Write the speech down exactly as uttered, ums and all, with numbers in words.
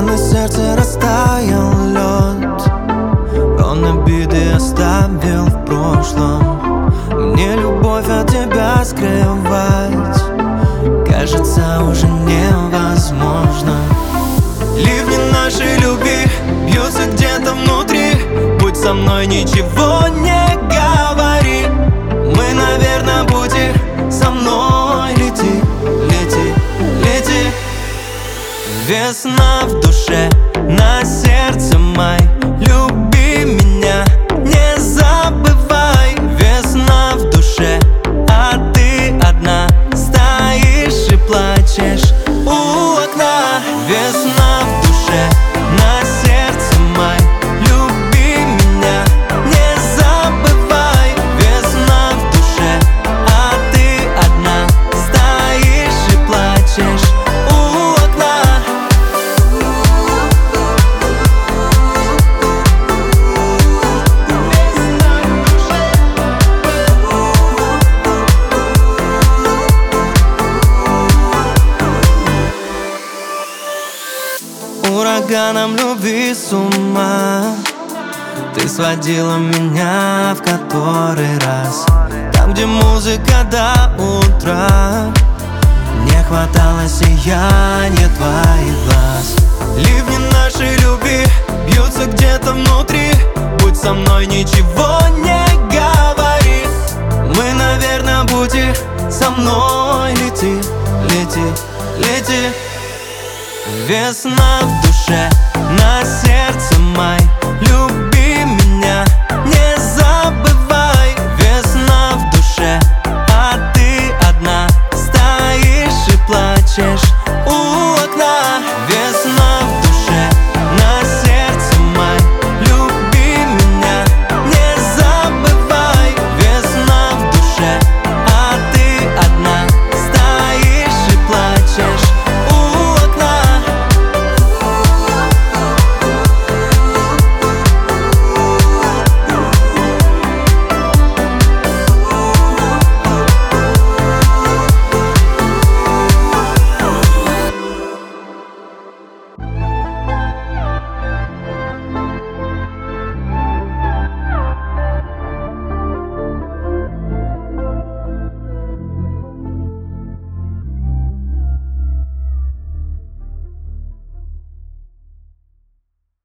на сердце растаял лед, он обиды оставил в прошлом. Мне любовь от тебя скрывать, кажется, уже невозможно. Ливни нашей любви бьются где-то внутри. Будь со мной, ничего не говори. Мы на верном пути, со мной лети, лети, лети. Весна в душе, на сердце май. Люби меня, не забывай. Весна в душе, а ты одна стоишь и плачешь у окна. Весна в душе, на сердце май. Люби меня, не забывай. Весна в душе, а ты одна стоишь и плачешь у окна. Ураганом любви с ума ты сводила меня в который раз. Там, где музыка до утра, не хватало сияния твоих глаз. Ливни нашей любви бьются где-то внутри. Будь со мной, ничего не говори. Мы на верном пути, со мной лети, лети, лети. Весна в душе, на сердце май. Люби меня,